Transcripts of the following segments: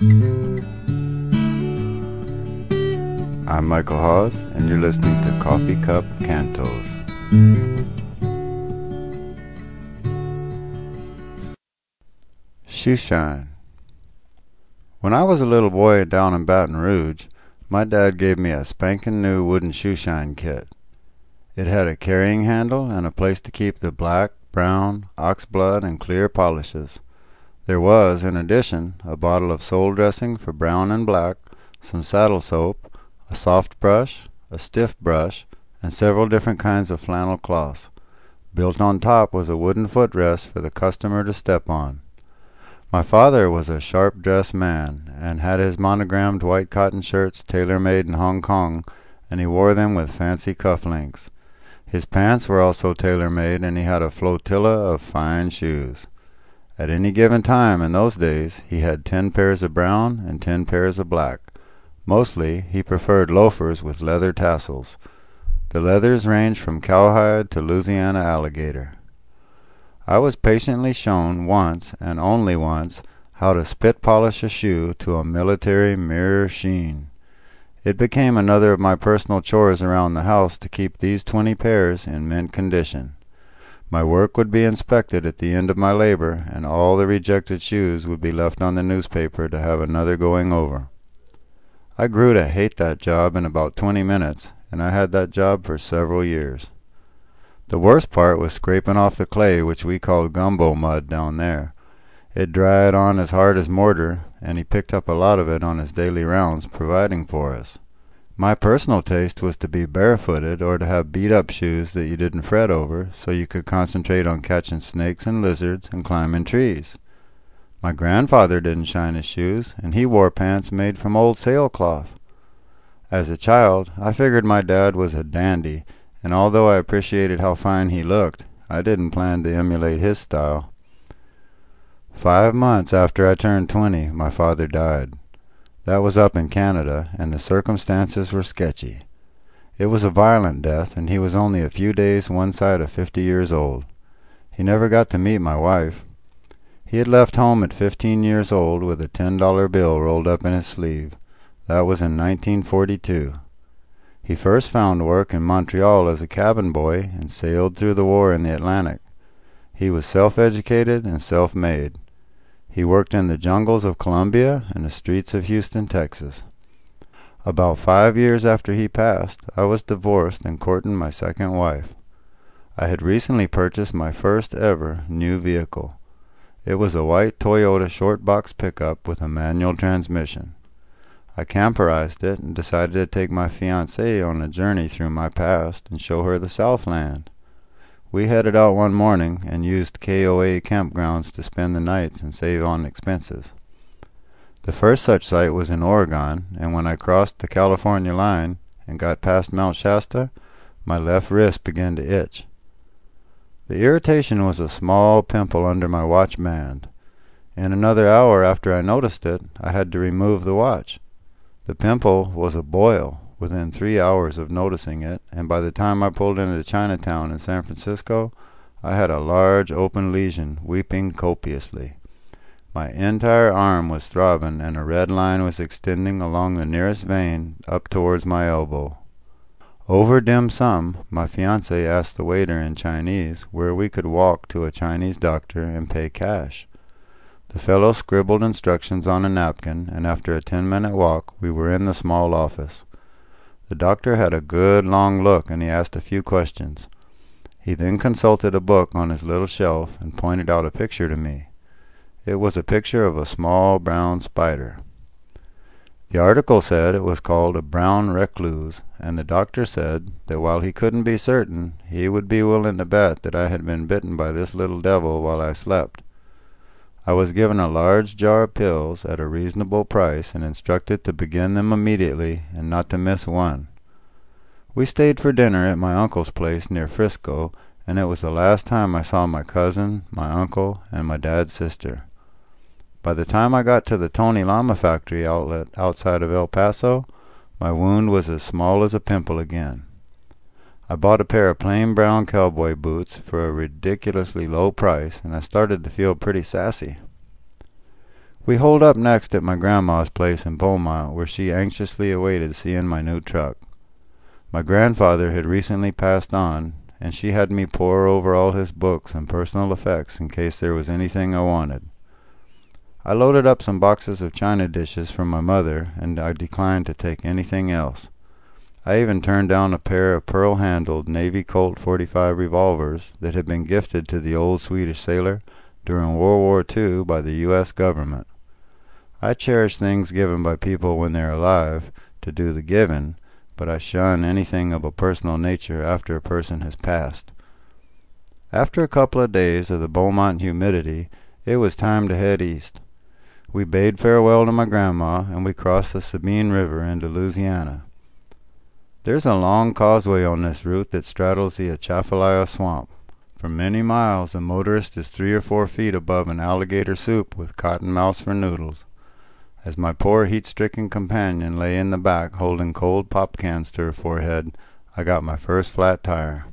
I'm Michael Hawes, and you're listening to Coffee Cup Cantos. Shoeshine. When I was a little boy down in Baton Rouge, my dad gave me a spanking new wooden shoeshine kit. It had a carrying handle and a place to keep the black, brown, oxblood, and clear polishes. There was, in addition, a bottle of sole dressing for brown and black, some saddle soap, a soft brush, a stiff brush, and several different kinds of flannel cloths. Built on top was a wooden footrest for the customer to step on. My father was a sharp-dressed man, and had his monogrammed white cotton shirts tailor-made in Hong Kong, and he wore them with fancy cufflinks. His pants were also tailor-made, and he had a flotilla of fine shoes. At any given time in those days, he had 10 pairs of brown and 10 pairs of black. Mostly, he preferred loafers with leather tassels. The leathers ranged from cowhide to Louisiana alligator. I was patiently shown once, and only once, how to spit polish a shoe to a military mirror sheen. It became another of my personal chores around the house to keep these 20 pairs in mint condition. My work would be inspected at the end of my labor, and all the rejected shoes would be left on the newspaper to have another going over. I grew to hate that job in about 20 minutes, and I had that job for several years. The worst part was scraping off the clay which we called gumbo mud down there. It dried on as hard as mortar, and he picked up a lot of it on his daily rounds providing for us. My personal taste was to be barefooted or to have beat-up shoes that you didn't fret over, so you could concentrate on catching snakes and lizards and climbing trees. My grandfather didn't shine his shoes, and he wore pants made from old sailcloth. As a child, I figured my dad was a dandy, and although I appreciated how fine he looked, I didn't plan to emulate his style. 5 months after I turned 20, my father died. That was up in Canada, and the circumstances were sketchy. It was a violent death, and he was only a few days one side of 50 years old. He never got to meet my wife. He had left home at 15 years old with a $10 bill rolled up in his sleeve. That was in 1942. He first found work in Montreal as a cabin boy and sailed through the war in the Atlantic. He was self-educated and self-made. He worked in the jungles of Colombia and the streets of Houston, Texas. About 5 years after he passed, I was divorced and courting my second wife. I had recently purchased my first ever new vehicle. It was a white Toyota short box pickup with a manual transmission. I camperized it and decided to take my fiancée on a journey through my past and show her the Southland. We headed out one morning and used KOA campgrounds to spend the nights and save on expenses. The first such site was in Oregon, and when I crossed the California line and got past Mount Shasta, my left wrist began to itch. The irritation was a small pimple under my watch band. In another hour after I noticed it, I had to remove the watch. The pimple was a boil within 3 hours of noticing it, and by the time I pulled into Chinatown in San Francisco, I had a large open lesion weeping copiously. My entire arm was throbbing, and a red line was extending along the nearest vein up towards my elbow. Over dim sum, my fiancée asked the waiter in Chinese where we could walk to a Chinese doctor and pay cash. The fellow scribbled instructions on a napkin, and after a 10-minute walk, we were in the small office. The doctor had a good long look, and he asked a few questions. He then consulted a book on his little shelf and pointed out a picture to me. It was a picture of a small brown spider. The article said it was called a brown recluse, and the doctor said that while he couldn't be certain, he would be willing to bet that I had been bitten by this little devil while I slept. I was given a large jar of pills at a reasonable price and instructed to begin them immediately and not to miss one. We stayed for dinner at my uncle's place near Frisco, and it was the last time I saw my cousin, my uncle, and my dad's sister. By the time I got to the Tony Llama factory outlet outside of El Paso, my wound was as small as a pimple again. I bought a pair of plain brown cowboy boots for a ridiculously low price, and I started to feel pretty sassy. We holed up next at my grandma's place in Beaumont, where she anxiously awaited seeing my new truck. My grandfather had recently passed on, and she had me pore over all his books and personal effects in case there was anything I wanted. I loaded up some boxes of china dishes from my mother, and I declined to take anything else. I even turned down a pair of pearl-handled Navy Colt .45 revolvers that had been gifted to the old Swedish sailor during World War II by the U.S. government. I cherish things given by people when they're alive to do the giving, but I shun anything of a personal nature after a person has passed. After a couple of days of the Beaumont humidity, it was time to head east. We bade farewell to my grandma, and we crossed the Sabine River into Louisiana. There's a long causeway on this route that straddles the Atchafalaya Swamp. For many miles, a motorist is 3 or 4 feet above an alligator soup with cottonmouths for noodles. As my poor heat-stricken companion lay in the back holding cold pop cans to her forehead, I got my first flat tire.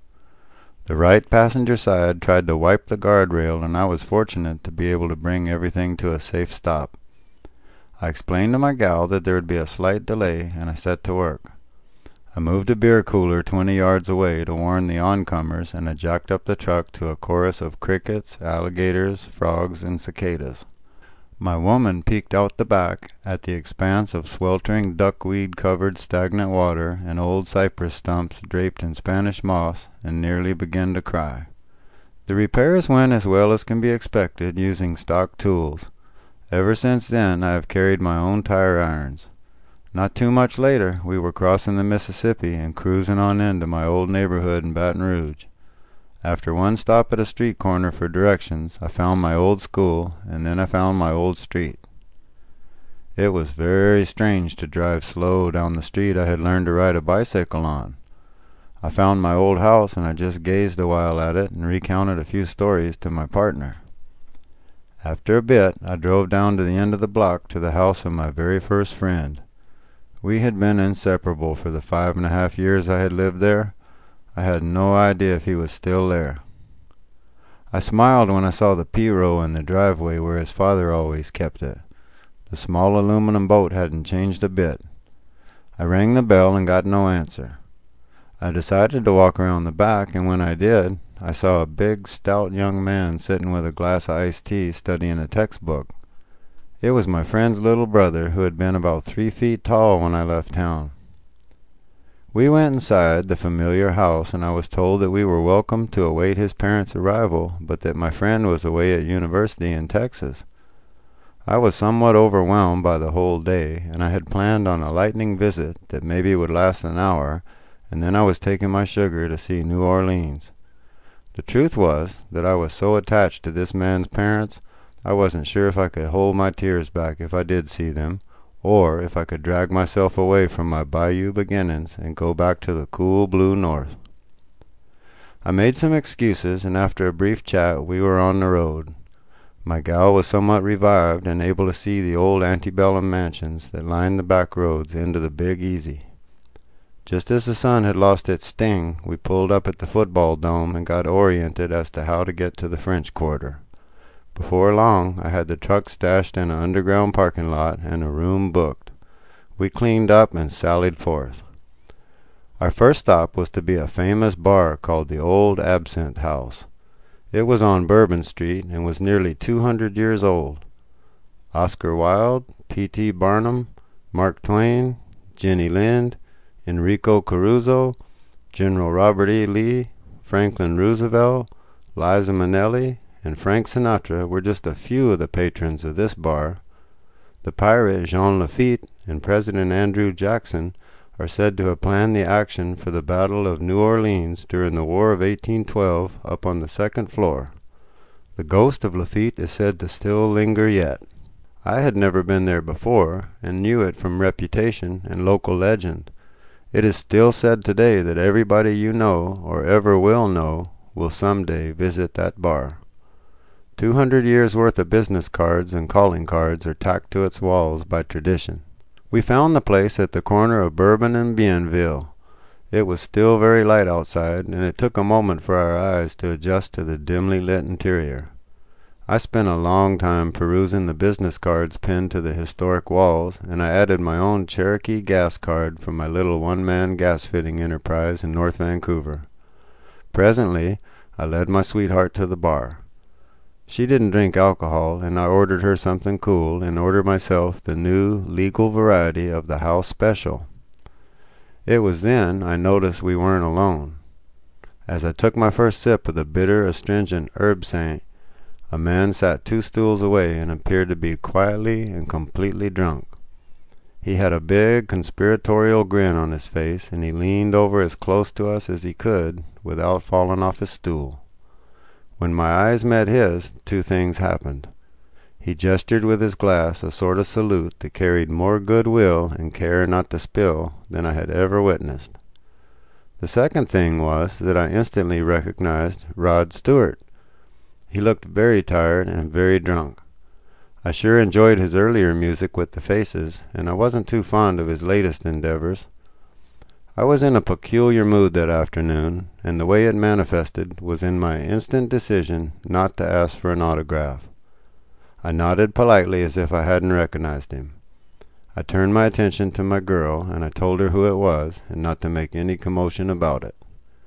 The right passenger side tried to wipe the guardrail, and I was fortunate to be able to bring everything to a safe stop. I explained to my gal that there would be a slight delay, and I set to work. I moved a beer cooler 20 yards away to warn the oncomers, and I jacked up the truck to a chorus of crickets, alligators, frogs, and cicadas. My woman peeked out the back at the expanse of sweltering duckweed-covered stagnant water and old cypress stumps draped in Spanish moss, and nearly began to cry. The repairs went as well as can be expected using stock tools. Ever since then I have carried my own tire irons. Not too much later, we were crossing the Mississippi and cruising on into my old neighborhood in Baton Rouge. After one stop at a street corner for directions, I found my old school, and then I found my old street. It was very strange to drive slow down the street I had learned to ride a bicycle on. I found my old house, and I just gazed a while at it and recounted a few stories to my partner. After a bit, I drove down to the end of the block to the house of my very first friend. We had been inseparable for the 5.5 years I had lived there. I had no idea if he was still there. I smiled when I saw the P-row in the driveway where his father always kept it. The small aluminum boat hadn't changed a bit. I rang the bell and got no answer. I decided to walk around the back, and when I did, I saw a big, stout young man sitting with a glass of iced tea studying a textbook. It was my friend's little brother, who had been about 3 feet tall when I left town. We went inside the familiar house, and I was told that we were welcome to await his parents' arrival, but that my friend was away at university in Texas. I was somewhat overwhelmed by the whole day, and I had planned on a lightning visit that maybe would last an hour, and then I was taking my sugar to see New Orleans. The truth was that I was so attached to this man's parents, I wasn't sure if I could hold my tears back if I did see them, or if I could drag myself away from my bayou beginnings and go back to the cool blue north. I made some excuses, and after a brief chat we were on the road. My gal was somewhat revived and able to see the old antebellum mansions that lined the back roads into the Big Easy. Just as the sun had lost its sting, we pulled up at the football dome and got oriented as to how to get to the French Quarter. Before long, I had the truck stashed in an underground parking lot and a room booked. We cleaned up and sallied forth. Our first stop was to be a famous bar called the Old Absinthe House. It was on Bourbon Street and was nearly 200 years old. Oscar Wilde, P.T. Barnum, Mark Twain, Jenny Lind, Enrico Caruso, General Robert E. Lee, Franklin Roosevelt, Liza Minnelli, and Frank Sinatra were just a few of the patrons of this bar. The pirate Jean Lafitte and President Andrew Jackson are said to have planned the action for the Battle of New Orleans during the War of 1812 up on the second floor. The ghost of Lafitte is said to still linger yet. I had never been there before, and knew it from reputation and local legend. It is still said today that everybody you know, or ever will know, will someday visit that bar. 200 years' worth of business cards and calling cards are tacked to its walls by tradition. We found the place at the corner of Bourbon and Bienville. It was still very light outside, and it took a moment for our eyes to adjust to the dimly lit interior. I spent a long time perusing the business cards pinned to the historic walls, and I added my own Cherokee gas card from my little one-man gas-fitting enterprise in North Vancouver. Presently, I led my sweetheart to the bar. She didn't drink alcohol, and I ordered her something cool and ordered myself the new legal variety of the house special. It was then I noticed we weren't alone. As I took my first sip of the bitter, astringent herb saint, a man sat 2 stools away and appeared to be quietly and completely drunk. He had a big conspiratorial grin on his face, and he leaned over as close to us as he could without falling off his stool. When my eyes met his, 2 things happened. He gestured with his glass a sort of salute that carried more goodwill and care not to spill than I had ever witnessed. The second thing was that I instantly recognized Rod Stewart. He looked very tired and very drunk. I sure enjoyed his earlier music with the Faces, and I wasn't too fond of his latest endeavors. I was in a peculiar mood that afternoon, and the way it manifested was in my instant decision not to ask for an autograph. I nodded politely as if I hadn't recognized him. I turned my attention to my girl, and I told her who it was, and not to make any commotion about it.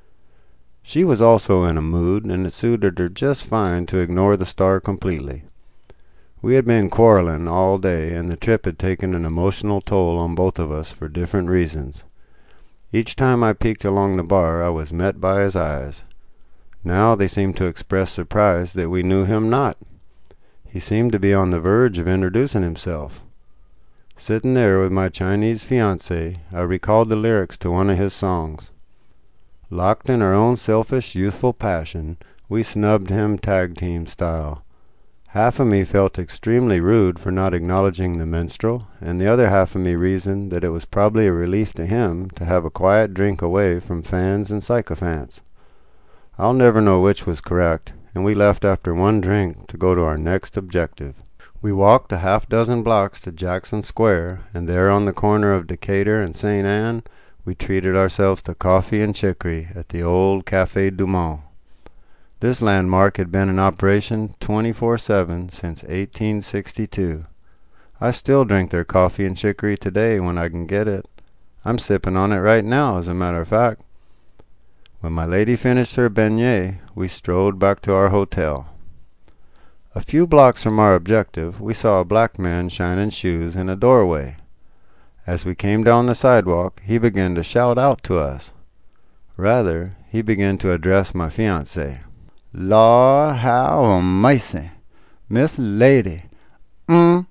She was also in a mood, and it suited her just fine to ignore the star completely. We had been quarreling all day, and the trip had taken an emotional toll on both of us for different reasons. Each time I peeked along the bar, I was met by his eyes. Now they seemed to express surprise that we knew him not. He seemed to be on the verge of introducing himself. Sitting there with my Chinese fiancée, I recalled the lyrics to one of his songs. Locked in our own selfish, youthful passion, we snubbed him tag team style. Half of me felt extremely rude for not acknowledging the minstrel, and the other half of me reasoned that it was probably a relief to him to have a quiet drink away from fans and sycophants. I'll never know which was correct, and we left after 1 drink to go to our next objective. We walked a half-dozen blocks to Jackson Square, and there on the corner of Decatur and St. Anne, we treated ourselves to coffee and chicory at the old Café Du Monde. This landmark had been in operation 24/7 since 1862. I still drink their coffee and chicory today when I can get it. I'm sipping on it right now, as a matter of fact. When my lady finished her beignet, we strode back to our hotel. A few blocks from our objective, we saw a black man shining shoes in a doorway. As we came down the sidewalk, he began to shout out to us. Rather, he began to address my fiancée. "Lord, have a mercy, Miss Lady. I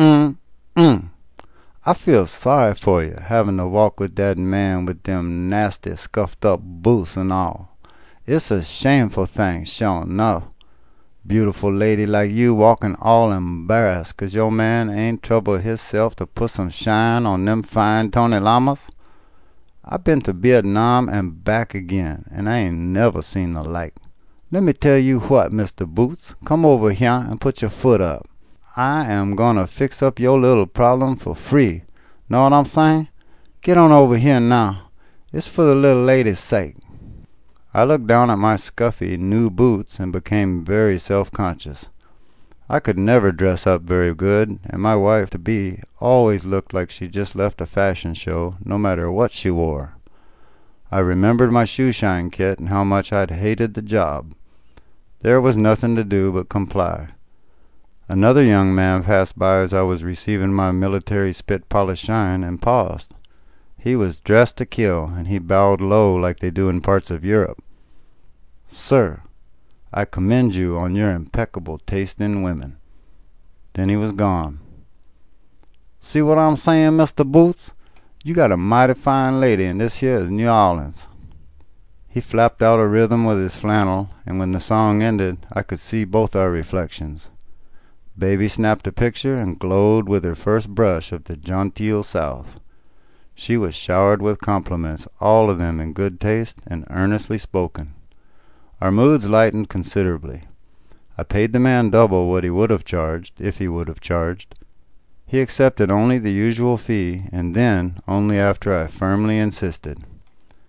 feel sorry for you, having to walk with that man with them nasty, scuffed-up boots and all. It's a shameful thing, sure enough. Beautiful lady like you walking all embarrassed 'cause your man ain't troubled hisself to put some shine on them fine Tony Lamas. I been to Vietnam and back again, and I ain't never seen the like. Let me tell you what, Mr. Boots, come over here and put your foot up. I am gonna fix up your little problem for free. Know what I'm saying? Get on over here now. It's for the little lady's sake." I looked down at my scuffy new boots and became very self-conscious. I could never dress up very good, and my wife-to-be always looked like she just left a fashion show, no matter what she wore. I remembered my shoeshine kit and how much I'd hated the job. There was nothing to do but comply. Another young man passed by as I was receiving my military spit-polished shine and paused. He was dressed to kill, and he bowed low like they do in parts of Europe. "Sir, I commend you on your impeccable taste in women." Then he was gone. "See what I'm saying, Mr. Boots? You got a mighty fine lady, and this here is New Orleans." He flapped out a rhythm with his flannel, and when the song ended, I could see both our reflections. Baby snapped a picture and glowed with her first brush of the genteel South. She was showered with compliments, all of them in good taste and earnestly spoken. Our moods lightened considerably. I paid the man double what he would have charged, if he would have charged. He accepted only the usual fee, and then only after I firmly insisted.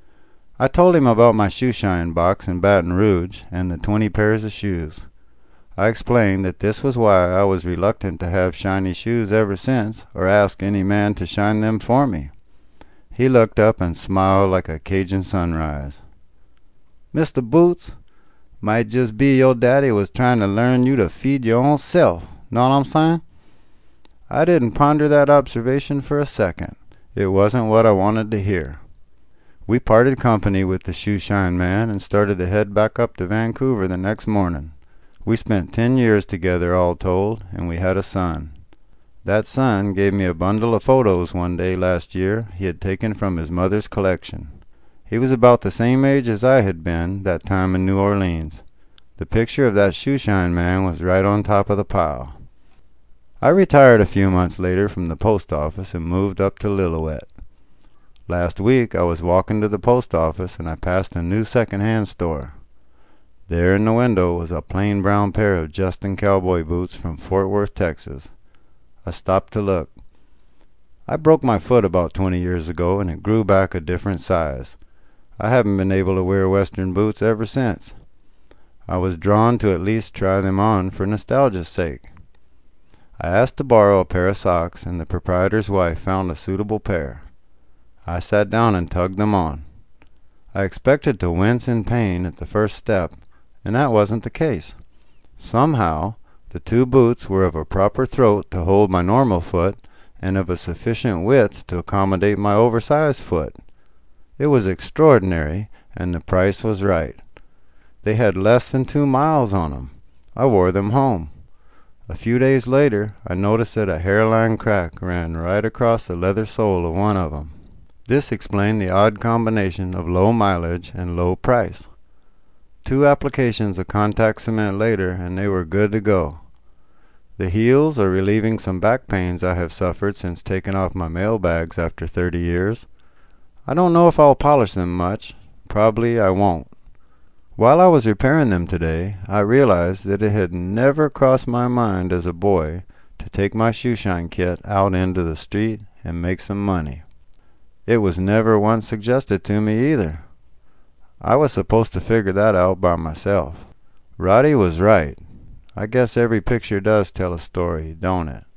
I told him about my shoeshine box in Baton Rouge and the 20 pairs of shoes. I explained that this was why I was reluctant to have shiny shoes ever since, or ask any man to shine them for me. He looked up and smiled like a Cajun sunrise. "Mr. Boots, might just be your daddy was trying to learn you to feed your own self. Know what I'm saying?" I didn't ponder that observation for a second. It wasn't what I wanted to hear. We parted company with the shoeshine man and started to head back up to Vancouver the next morning. We spent 10 years together all told, and we had a son. That son gave me a bundle of photos one day last year he had taken from his mother's collection. He was about the same age as I had been that time in New Orleans. The picture of that shoeshine man was right on top of the pile. I retired a few months later from the post office and moved up to Lillooet. Last week I was walking to the post office and I passed a new second-hand store. There in the window was a plain brown pair of Justin cowboy boots from Fort Worth, Texas. I stopped to look. I broke my foot about 20 years ago and it grew back a different size. I haven't been able to wear Western boots ever since. I was drawn to at least try them on for nostalgia's sake. I asked to borrow a pair of socks, and the proprietor's wife found a suitable pair. I sat down and tugged them on. I expected to wince in pain at the first step, and that wasn't the case. Somehow, the two boots were of a proper throat to hold my normal foot, and of a sufficient width to accommodate my oversized foot. It was extraordinary, and the price was right. They had less than 2 miles on them. I wore them home. A few days later, I noticed that a hairline crack ran right across the leather sole of one of them. This explained the odd combination of low mileage and low price. 2 applications of contact cement later, and they were good to go. The heels are relieving some back pains I have suffered since taking off my mail bags after 30 years. I don't know if I'll polish them much. Probably I won't. While I was repairing them today, I realized that it had never crossed my mind as a boy to take my shoeshine kit out into the street and make some money. It was never once suggested to me either. I was supposed to figure that out by myself. Roddy was right. I guess every picture does tell a story, don't it?